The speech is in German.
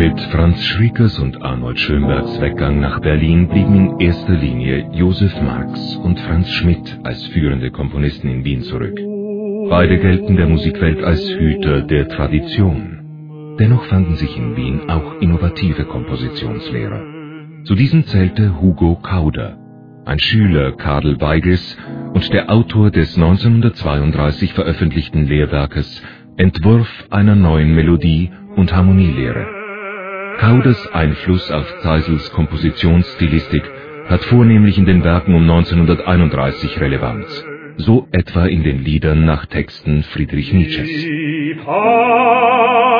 Mit Franz Schriekers und Arnold Schönbergs Weggang nach Berlin blieben in erster Linie Josef Marx und Franz Schmidt als führende Komponisten in Wien zurück. Beide gelten der Musikwelt als Hüter der Tradition. Dennoch fanden sich in Wien auch innovative Kompositionslehrer. Zu diesen zählte Hugo Kauder, ein Schüler Karl Weigels und der Autor des 1932 veröffentlichten Lehrwerkes Entwurf einer neuen Melodie- und Harmonielehre. Kauders Einfluss auf Zeisels Kompositionsstilistik hat vornehmlich in den Werken um 1931 Relevanz, so etwa in den Liedern nach Texten Friedrich Nietzsches.